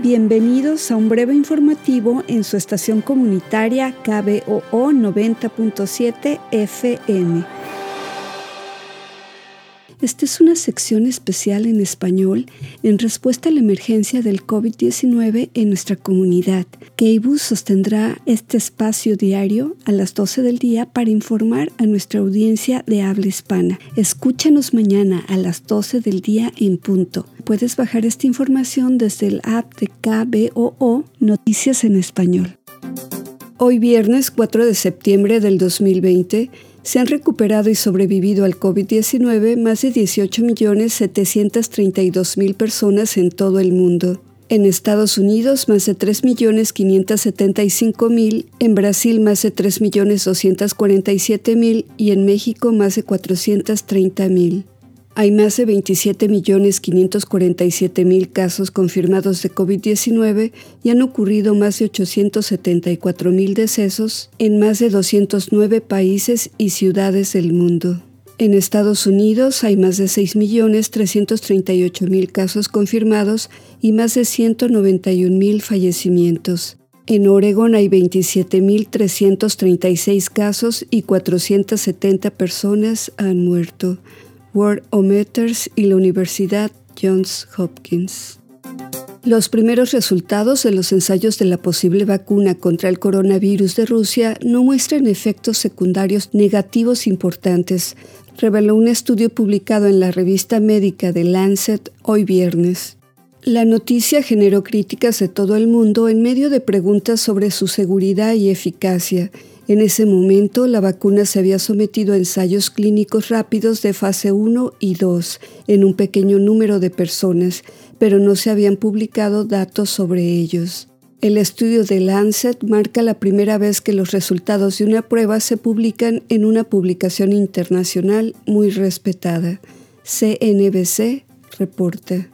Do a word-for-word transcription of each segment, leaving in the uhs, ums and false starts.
Bienvenidos a un breve informativo en su estación comunitaria K B O O noventa punto siete F M. Esta es una sección especial en español en respuesta a la emergencia del COVID diecinueve en nuestra comunidad. K B U sostendrá este espacio diario a las doce del día para informar a nuestra audiencia de habla hispana. Escúchanos mañana a las doce del día en punto. Puedes bajar esta información desde el app de K B O O Noticias en Español. Hoy viernes cuatro de septiembre del dos mil veinte, se han recuperado y sobrevivido al COVID diecinueve más de dieciocho millones setecientos treinta y dos mil personas en todo el mundo. En Estados Unidos, más de tres millones quinientos setenta y cinco mil, en Brasil más de tres millones doscientos cuarenta y siete mil y en México más de cuatrocientos treinta mil. Hay más de veintisiete millones quinientos cuarenta y siete mil casos confirmados de COVID diecinueve y han ocurrido más de ochocientos setenta y cuatro mil decesos en más de doscientos nueve países y ciudades del mundo. En Estados Unidos hay más de seis millones trescientos treinta y ocho mil casos confirmados y más de ciento noventa y un mil fallecimientos. En Oregón hay veintisiete mil trescientos treinta y seis casos y cuatrocientas setenta personas han muerto. Worldometers y la Universidad Johns Hopkins. Los primeros resultados de los ensayos de la posible vacuna contra el coronavirus de Rusia no muestran efectos secundarios negativos importantes, reveló un estudio publicado en la revista médica The Lancet hoy viernes. La noticia generó críticas de todo el mundo en medio de preguntas sobre su seguridad y eficacia. En ese momento, la vacuna se había sometido a ensayos clínicos rápidos de fase uno y dos en un pequeño número de personas, pero no se habían publicado datos sobre ellos. El estudio de Lancet marca la primera vez que los resultados de una prueba se publican en una publicación internacional muy respetada. C N B C reporta.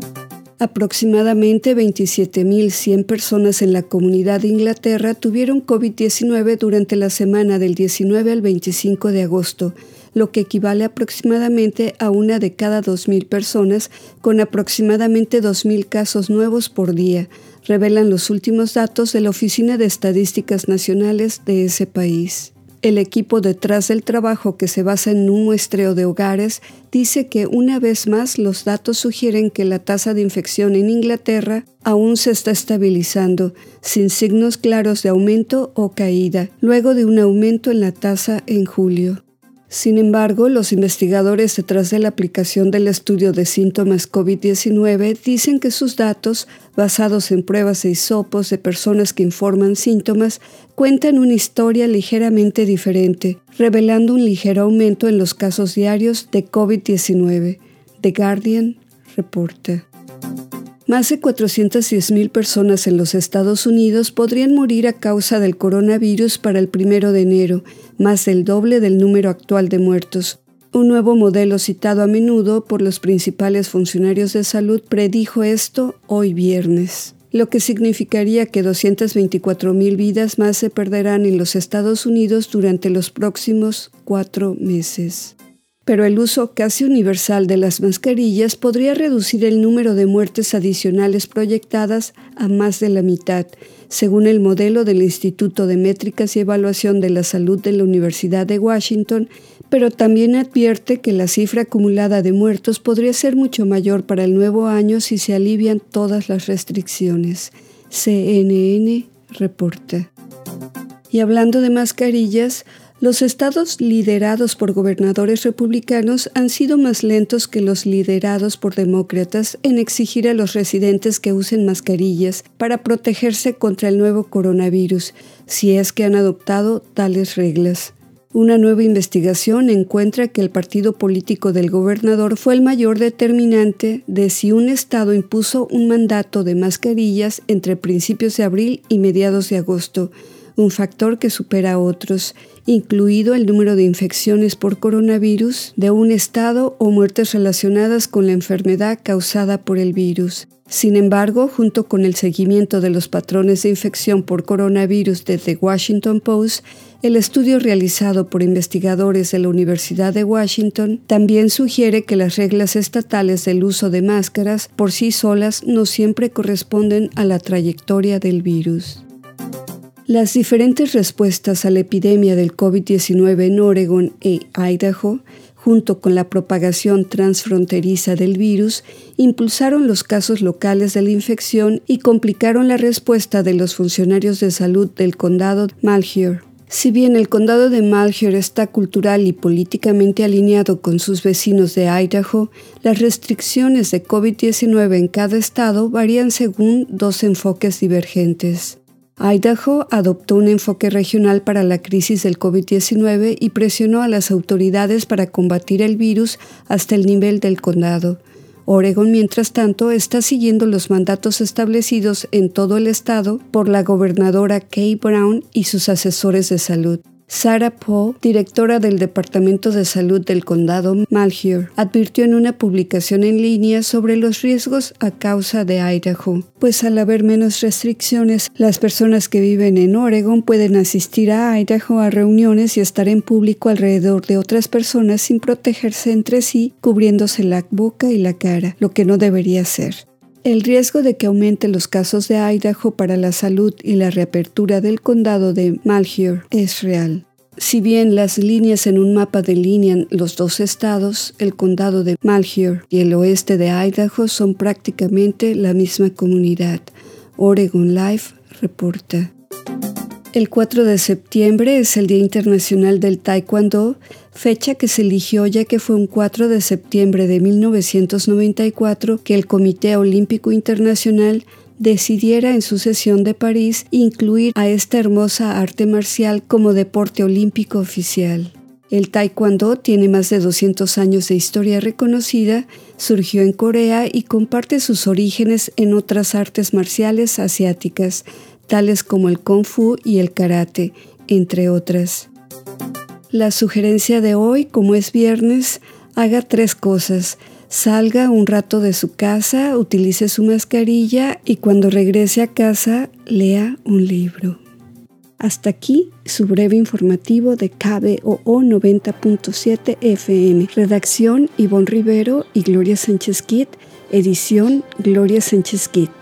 Aproximadamente veintisiete mil cien personas en la comunidad de Inglaterra tuvieron COVID diecinueve durante la semana del diecinueve al veinticinco de agosto, lo que equivale aproximadamente a una de cada dos mil personas, con aproximadamente dos mil casos nuevos por día, revelan los últimos datos de la Oficina de Estadísticas Nacionales de ese país. El equipo detrás del trabajo, que se basa en un muestreo de hogares, dice que una vez más los datos sugieren que la tasa de infección en Inglaterra aún se está estabilizando, sin signos claros de aumento o caída, luego de un aumento en la tasa en julio. Sin embargo, los investigadores detrás de la aplicación del estudio de síntomas COVID diecinueve dicen que sus datos, basados en pruebas de hisopos de personas que informan síntomas, cuentan una historia ligeramente diferente, revelando un ligero aumento en los casos diarios de COVID diecinueve. The Guardian reporta. Más de cuatrocientas diez mil personas en los Estados Unidos podrían morir a causa del coronavirus para el primero de enero, más del doble del número actual de muertos. Un nuevo modelo citado a menudo por los principales funcionarios de salud predijo esto hoy viernes, lo que significaría que doscientas veinticuatro mil vidas más se perderán en los Estados Unidos durante los próximos cuatro meses. Pero el uso casi universal de las mascarillas podría reducir el número de muertes adicionales proyectadas a más de la mitad, según el modelo del Instituto de Métricas y Evaluación de la Salud de la Universidad de Washington, pero también advierte que la cifra acumulada de muertos podría ser mucho mayor para el nuevo año si se alivian todas las restricciones. C N N reporta. Y hablando de mascarillas, los estados liderados por gobernadores republicanos han sido más lentos que los liderados por demócratas en exigir a los residentes que usen mascarillas para protegerse contra el nuevo coronavirus, si es que han adoptado tales reglas. Una nueva investigación encuentra que el partido político del gobernador fue el mayor determinante de si un estado impuso un mandato de mascarillas entre principios de abril y mediados de agosto. un factor que supera a otros, incluido el número de infecciones por coronavirus de un estado o muertes relacionadas con la enfermedad causada por el virus. Sin embargo, junto con el seguimiento de los patrones de infección por coronavirus de The Washington Post, el estudio realizado por investigadores de la Universidad de Washington también sugiere que las reglas estatales del uso de máscaras por sí solas no siempre corresponden a la trayectoria del virus. Las diferentes respuestas a la epidemia del COVID diecinueve en Oregon e Idaho, junto con la propagación transfronteriza del virus, impulsaron los casos locales de la infección y complicaron la respuesta de los funcionarios de salud del condado Malheur. Si bien el condado de Malheur está cultural y políticamente alineado con sus vecinos de Idaho, las restricciones de COVID diecinueve en cada estado varían según dos enfoques divergentes. Idaho adoptó un enfoque regional para la crisis del COVID diecinueve y presionó a las autoridades para combatir el virus hasta el nivel del condado. Oregon, mientras tanto, está siguiendo los mandatos establecidos en todo el estado por la gobernadora Kay Brown y sus asesores de salud. Sarah Poe, directora del Departamento de Salud del Condado Malheur, advirtió en una publicación en línea sobre los riesgos a causa de Idaho, pues al haber menos restricciones, las personas que viven en Oregon pueden asistir a Idaho a reuniones y estar en público alrededor de otras personas sin protegerse entre sí, cubriéndose la boca y la cara, lo que no debería ser. El riesgo de que aumenten los casos de Idaho para la salud y la reapertura del condado de Malheur es real. Si bien las líneas en un mapa delinean los dos estados, el condado de Malheur y el oeste de Idaho son prácticamente la misma comunidad. Oregon Live reporta. El cuatro de septiembre es el Día Internacional del Taekwondo, fecha que se eligió ya que fue un cuatro de septiembre de mil novecientos noventa y cuatro que el Comité Olímpico Internacional decidiera en su sesión de París incluir a esta hermosa arte marcial como deporte olímpico oficial. El Taekwondo tiene más de doscientos años de historia reconocida, surgió en Corea y comparte sus orígenes en otras artes marciales asiáticas, tales como el Kung Fu y el Karate, entre otras. La sugerencia de hoy, como es viernes, haga tres cosas. Salga un rato de su casa, utilice su mascarilla y cuando regrese a casa, lea un libro. Hasta aquí su breve informativo de K B O O noventa punto siete F M. Redacción Ivonne Rivero y Gloria Sánchez Kit. Edición Gloria Sánchez Kit.